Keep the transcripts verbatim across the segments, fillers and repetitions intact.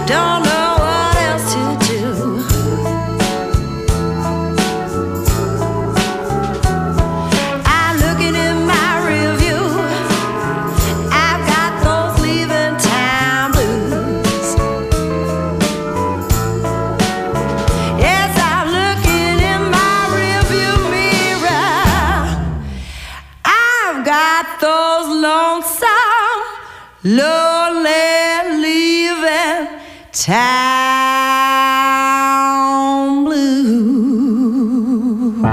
don't know what else to do. I'm looking in my rearview. I've got those leaving town blues. Yes, I'm looking in my rearview mirror. I've got those lonesome, lonely, leaving town blues.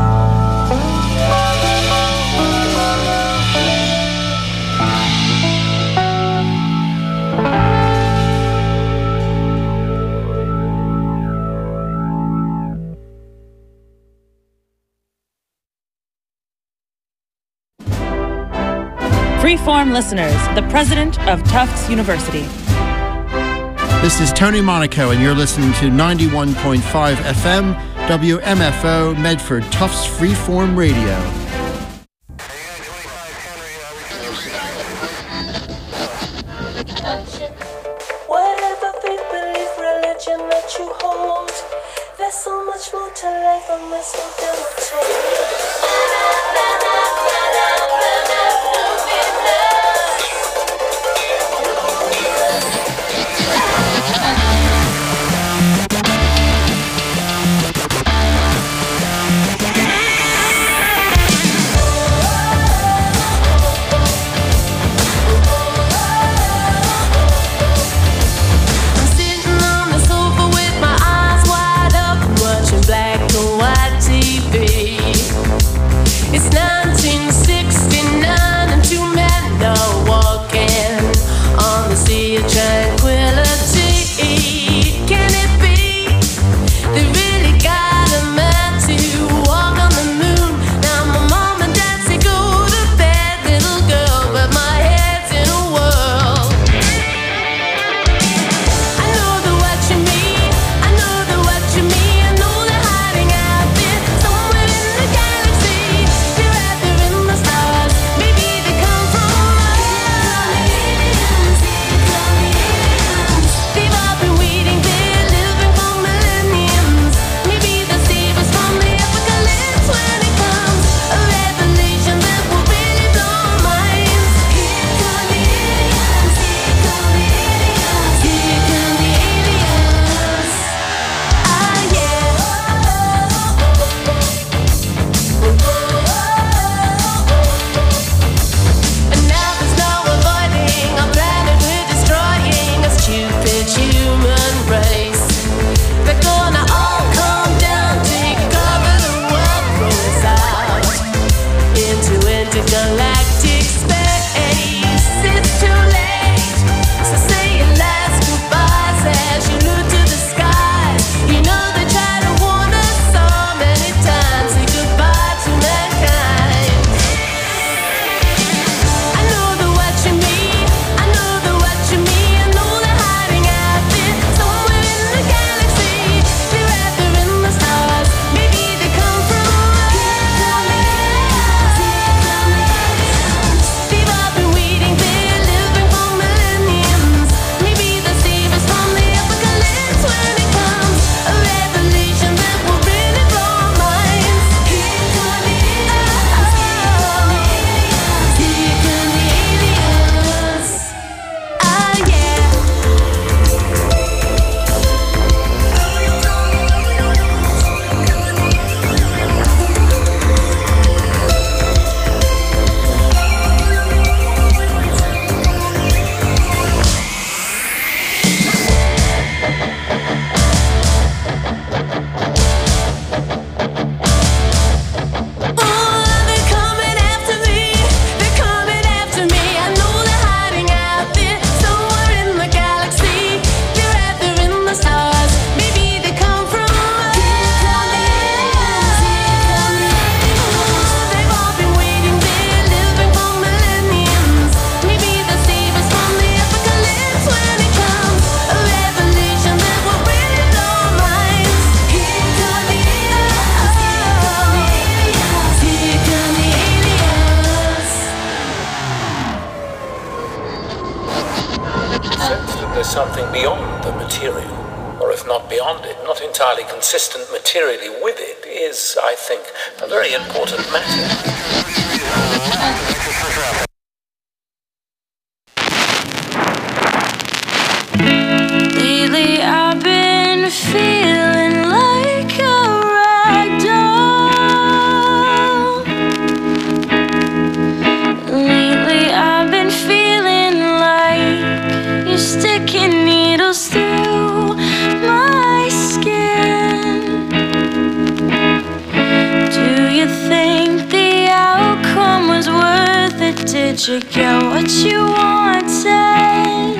Freeform listeners, the president of Tufts University. This is Tony Monaco, and you're listening to ninety-one point five F M, W M F O, Medford, Tufts Freeform Radio. Whatever faith, belief, religion that you hold, there's so much more to life than this will Black and white T V. It's nineteen sixty. beyond the material, or if not beyond it, not entirely consistent materially with it, is, I think, a very important matter. Lately I've been feeling like a rag doll. Lately I've been feeling like you're sticking needles through my skin. Do you think the outcome was worth it? Did you get what you wanted?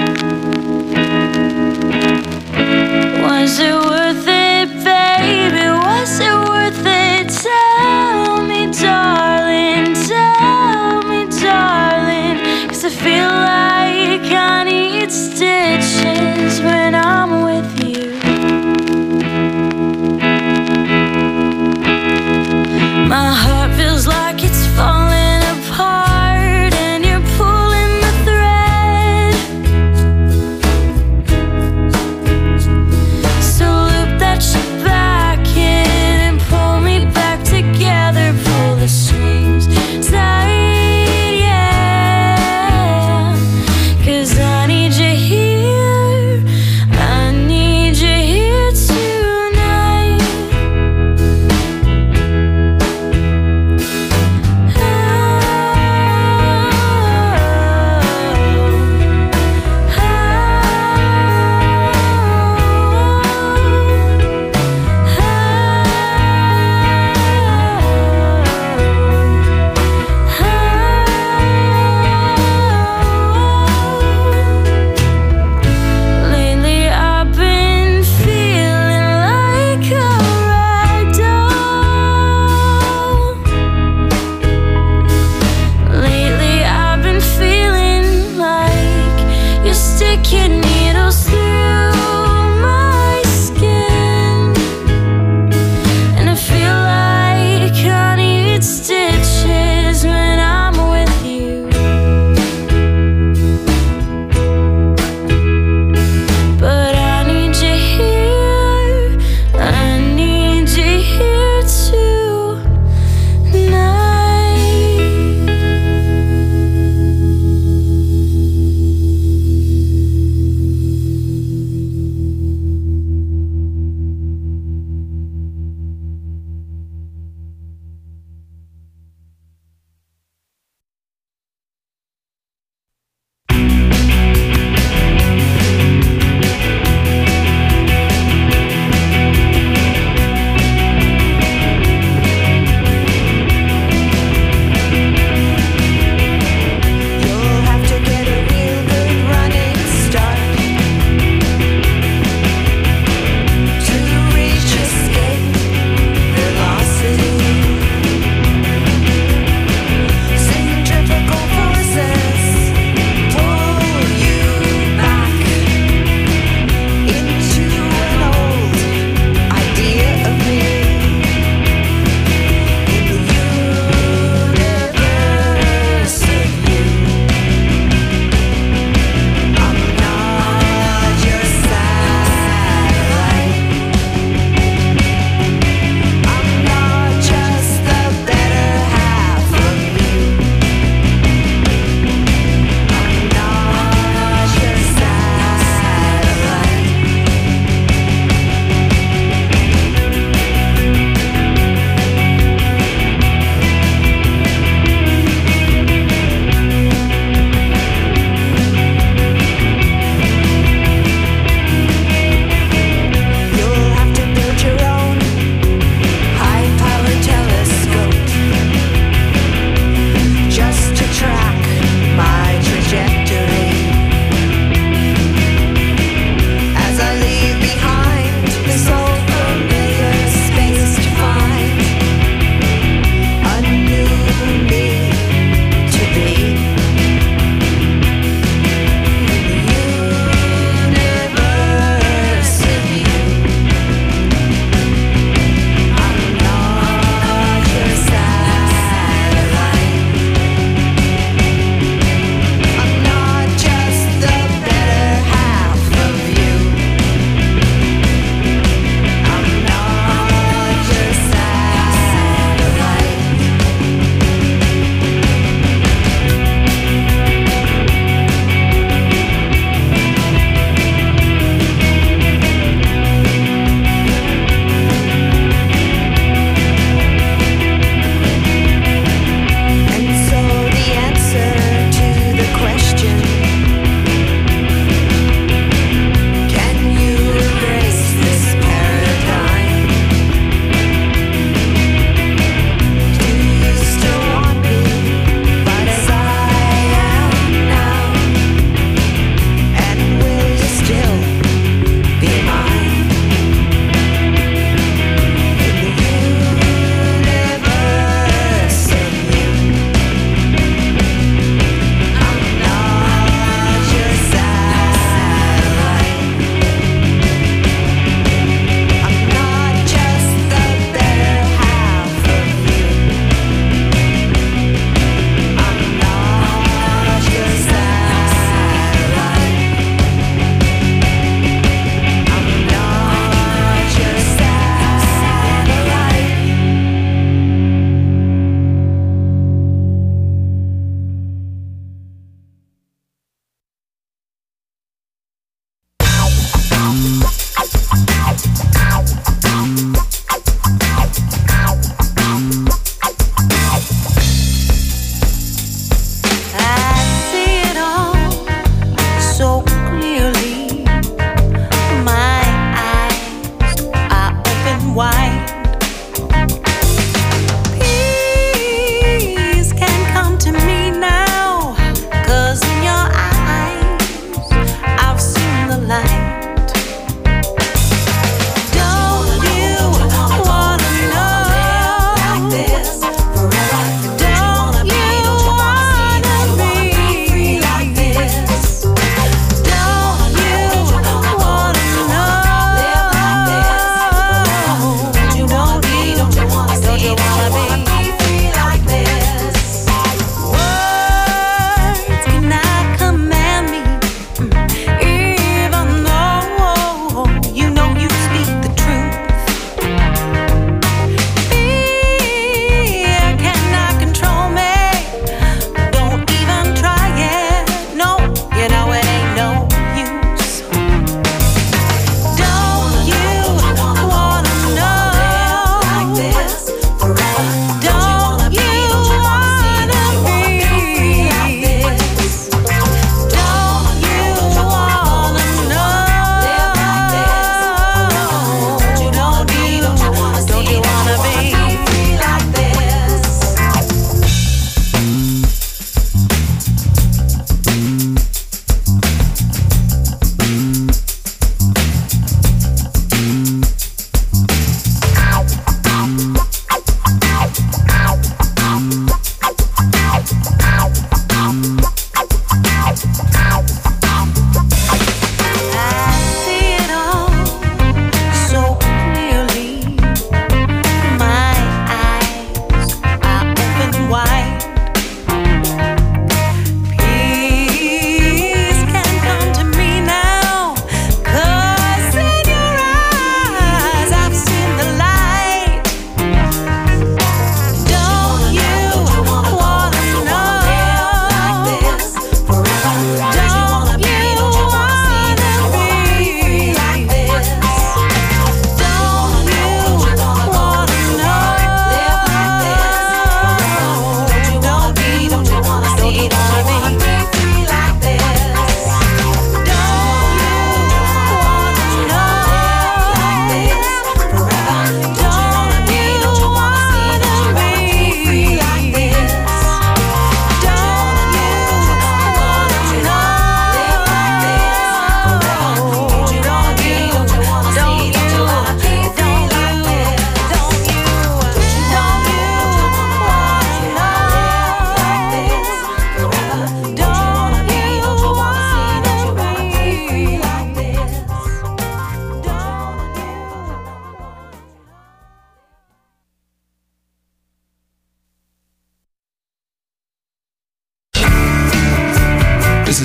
Was it worth it, baby? Was it worth it? Tell me, darling, tell me, darling. 'Cause I feel like I need stitches when I'm with you. My heart feels like it's falling apart, and you're pulling the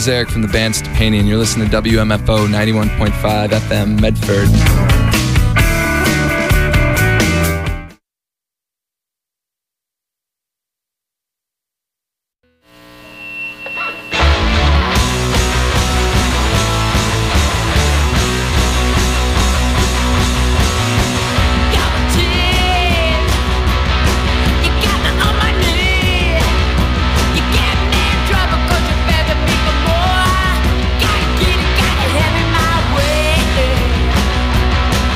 Eric from the band Stepanian. You're listening to W M F O ninety-one point five F M Medford. Gotta get it, gotta have it my way.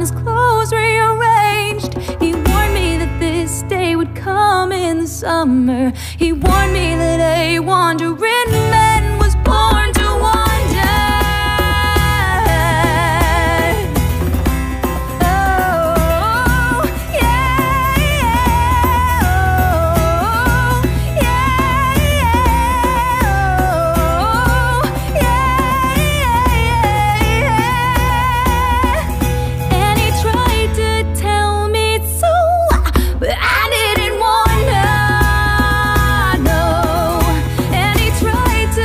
his clothes rearranged. He warned me that this day would come in the summer. He warned me that a wandering man was born to wander. Tried to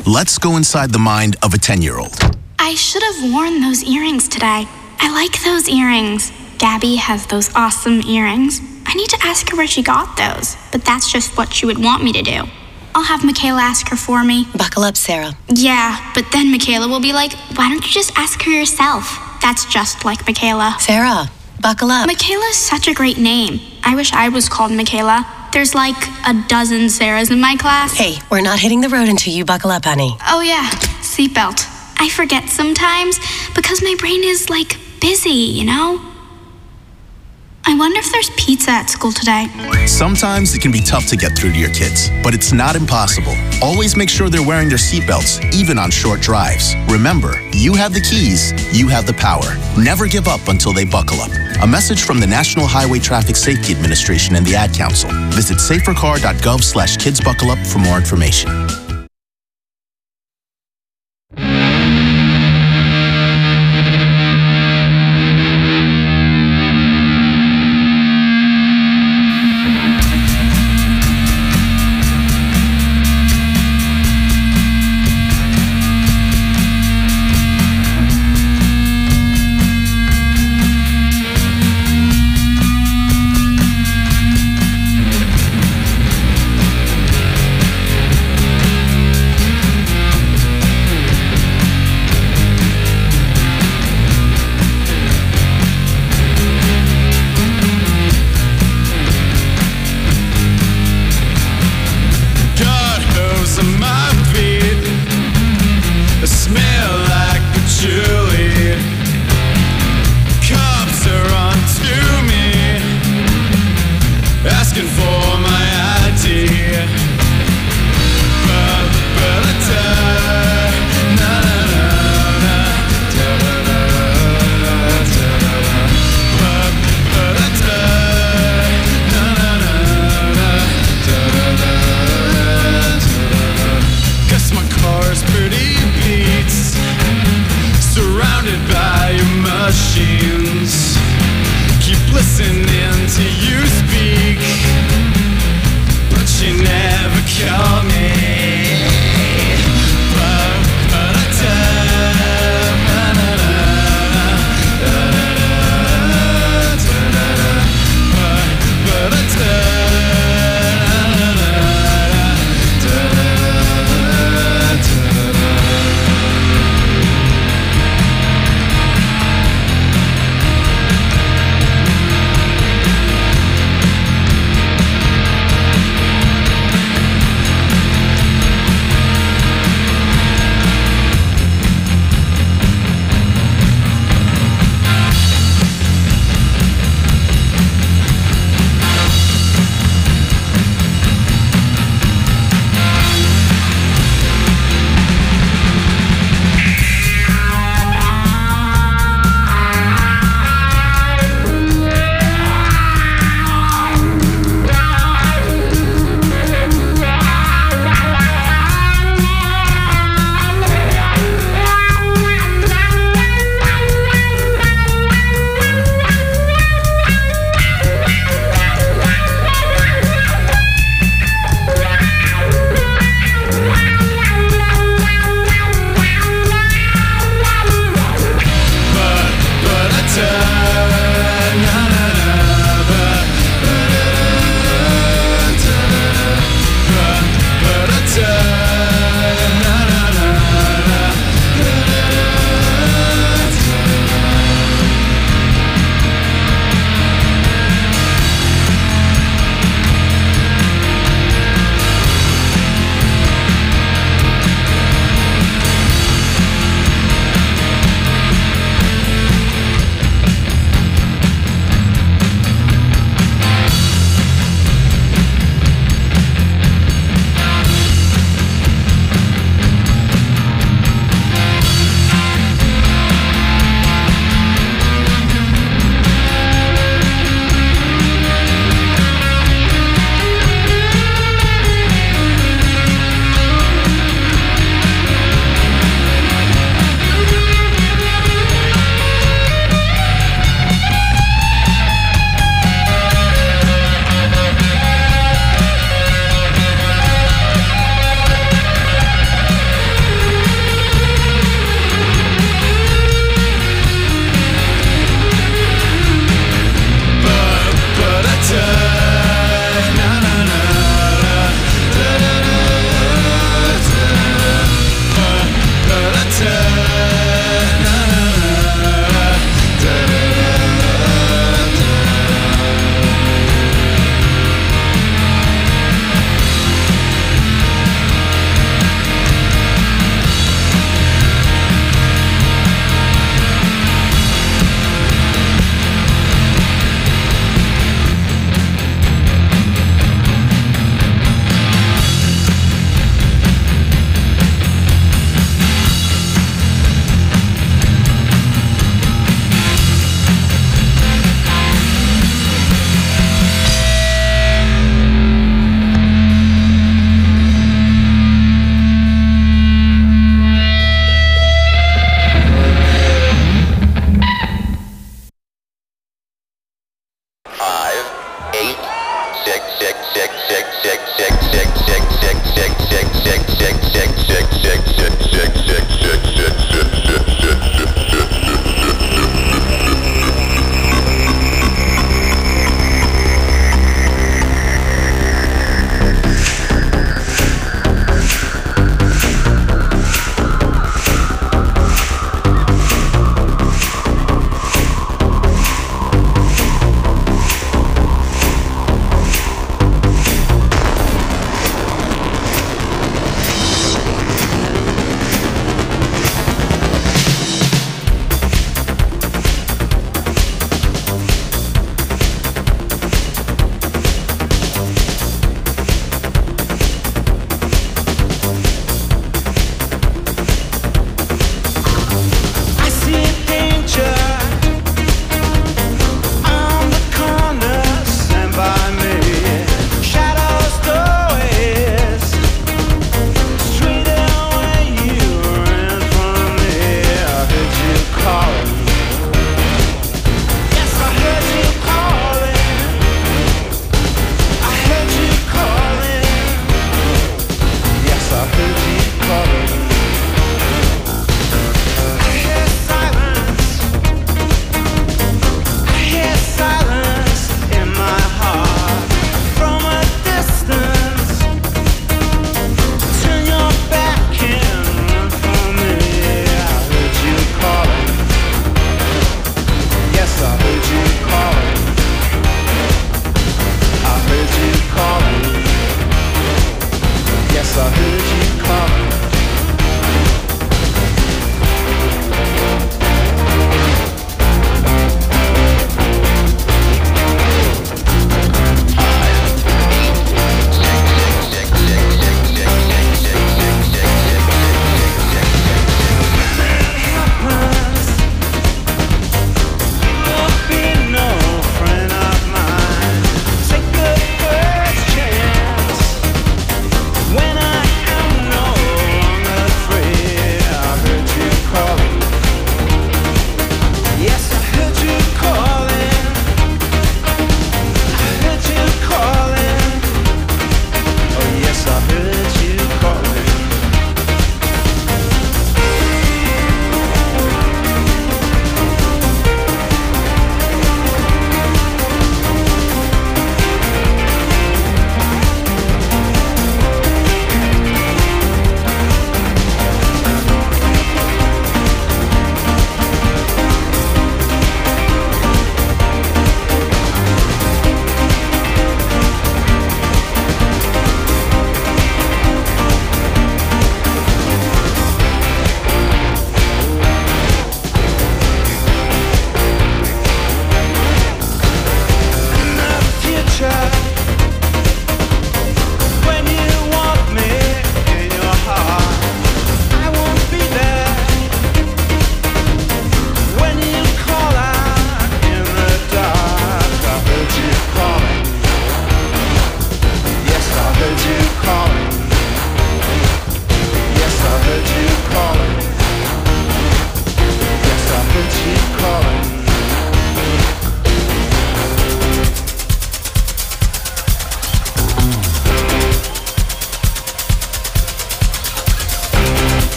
Let's go inside the mind of a ten-year-old. I should have worn those earrings today. I like those earrings. Gabby has those awesome earrings. I need to ask her where she got those, but that's just what she would want me to do. I'll have Michaela ask her for me. Buckle up, Sarah. Yeah, but then Michaela will be like, why don't you just ask her yourself? That's just like Michaela. Sarah, buckle up. Michaela's such a great name. I wish I was called Michaela. There's like a dozen Sarahs in my class. Hey, we're not hitting the road until you buckle up, honey. Oh yeah, seatbelt. I forget sometimes because my brain is like busy, you know? I wonder if there's pizza at school today. Sometimes it can be tough to get through to your kids, but it's not impossible. Always make sure they're wearing their seatbelts, even on short drives. Remember, you have the keys, you have the power. Never give up until they buckle up. A message from the National Highway Traffic Safety Administration and the Ad Council. Visit safercar.gov slash kidsbuckleup for more information.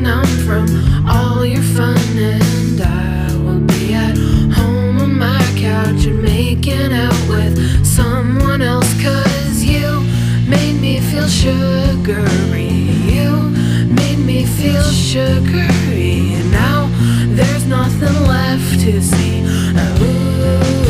numb from all your fun, and I will be at home on my couch and making out with someone else, 'cause you made me feel sugary. You made me feel sugary, and now there's nothing left to see. Ooh.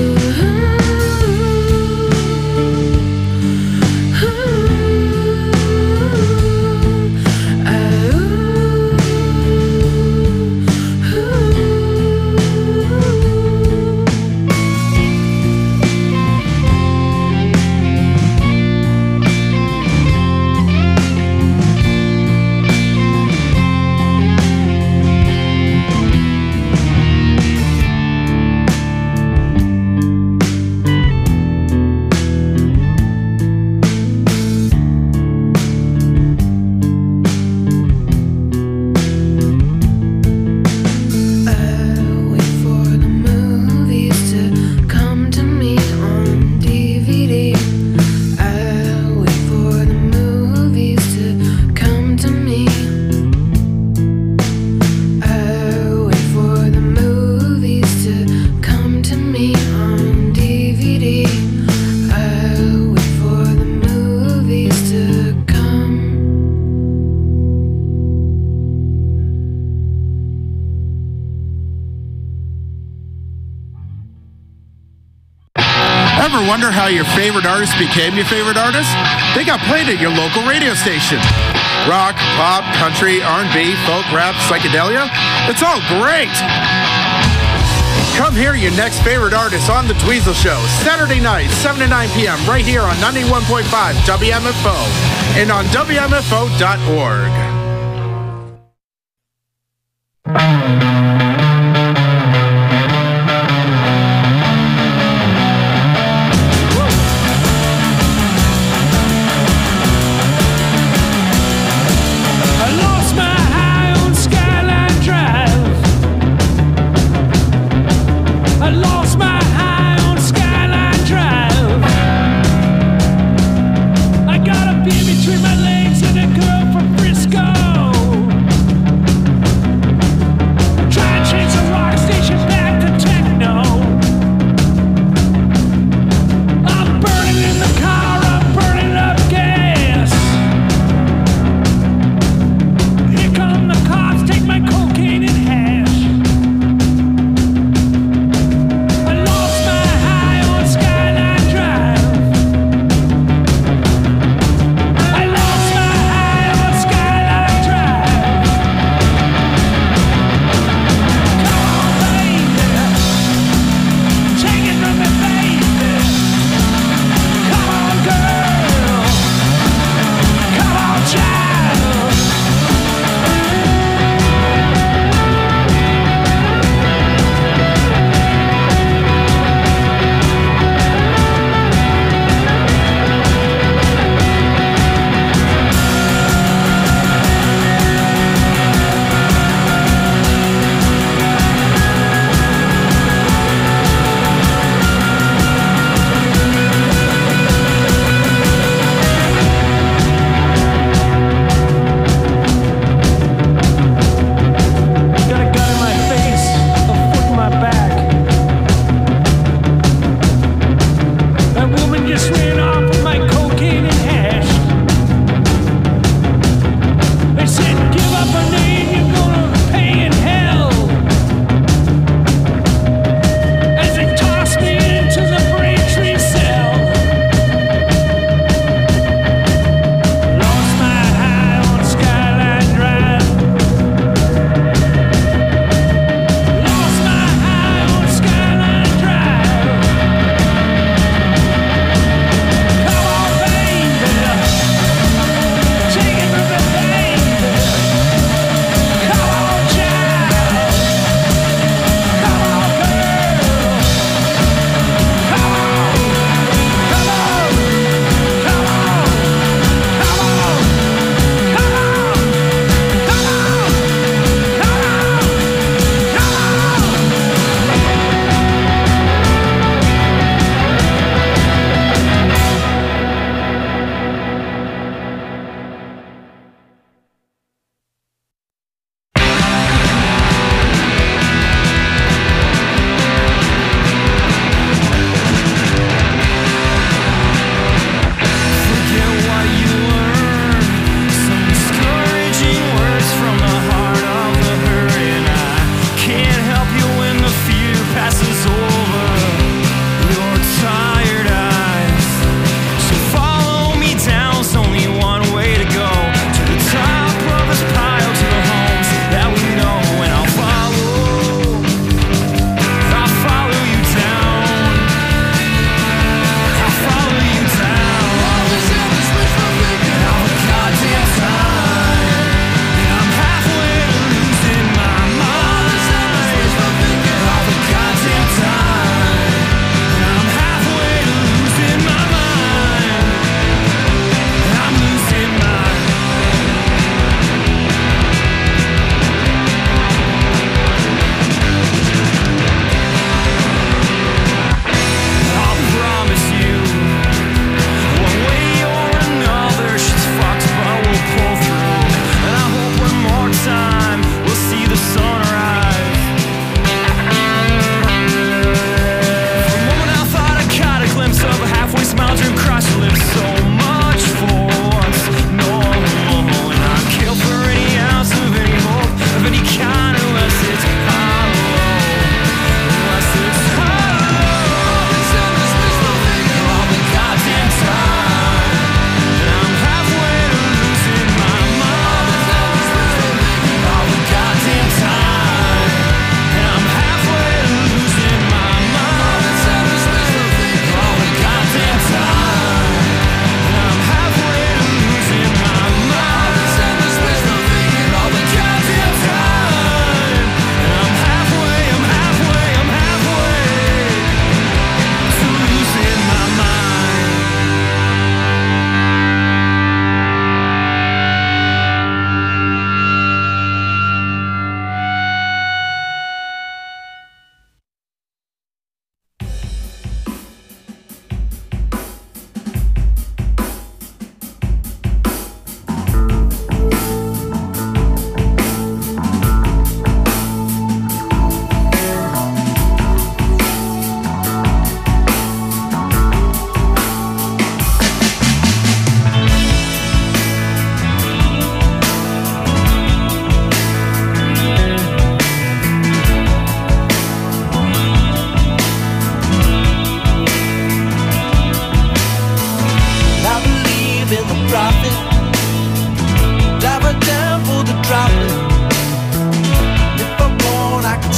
Wonder how your favorite artist became your favorite artist? They got played at your local radio station. Rock, pop, country, R and B, folk, rap, psychedelia. It's all great. Come hear your next favorite artist on The Dweezil Show, Saturday night, seven to nine p.m. right here on ninety-one point five W M F O and on W M F O dot org. Between my legs and a girl from Frisco.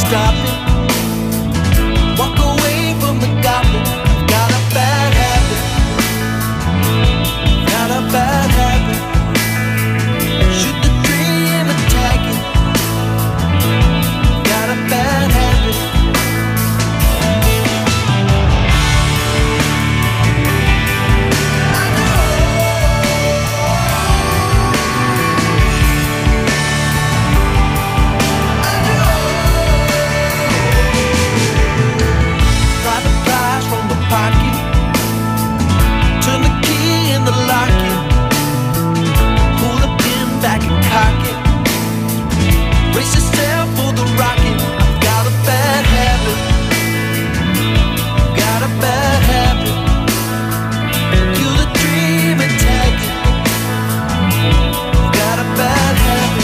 stop it. Walk away from the goblin. I've got a bad habit. Got a bad habit. Shoot the dream and tag it. Got a bad habit. Turn the key in the locket. Pull the pin back and cock it. Brace yourself for the rocket. I've got a bad habit. Got a bad habit. Kill the dream and tag it. Got a bad habit.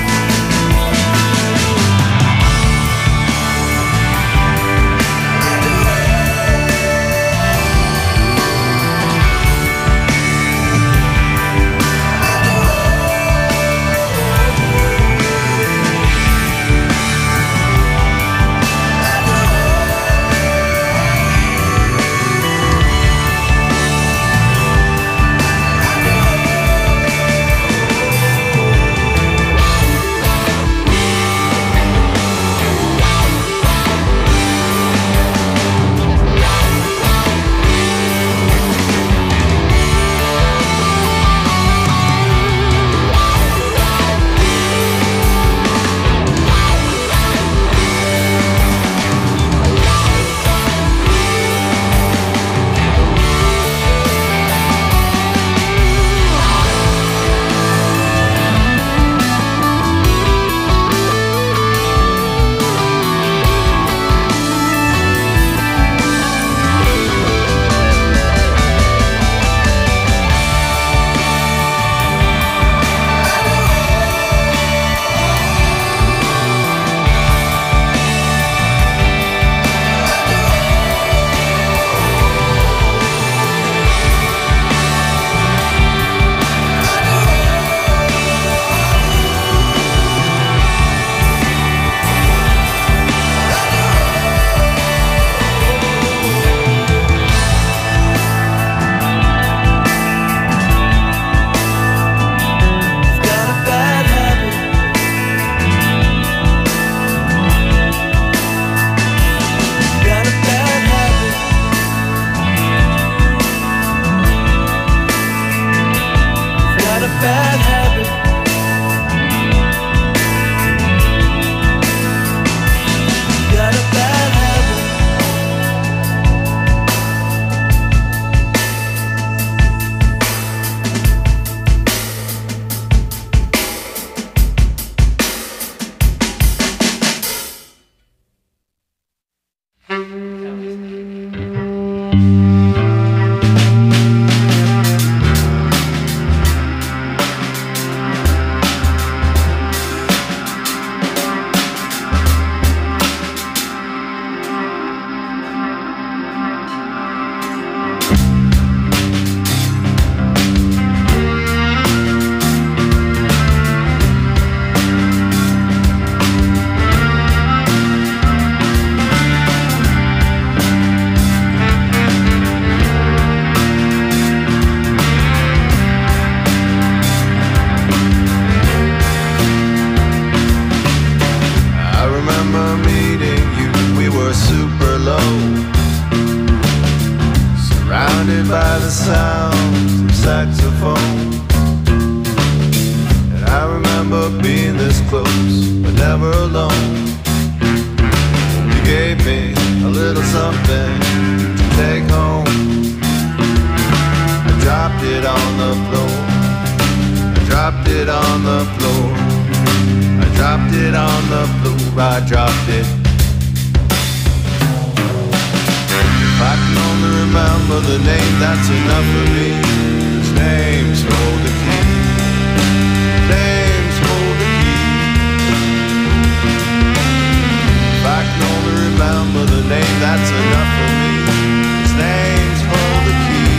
That's enough for me. His name's hold the key.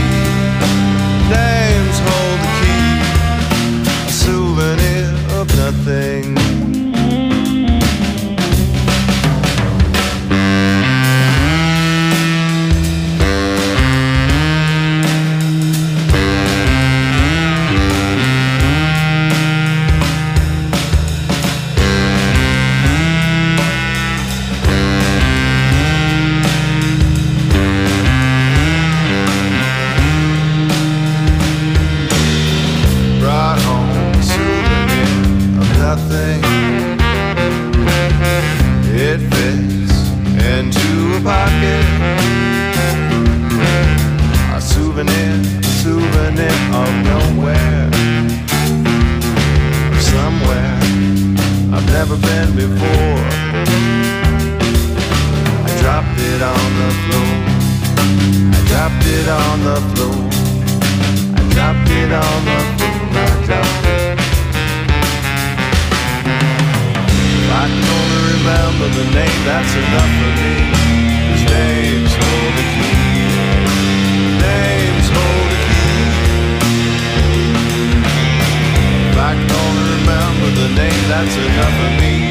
Names hold the key. A souvenir of nothing. never been before. I dropped it on the floor. I dropped it on the floor. I dropped it on the floor. I dropped it. If I can only remember the name, that's enough for me. His name's hold the key. Name's hold the key. If I can only remember the name, that's enough for me.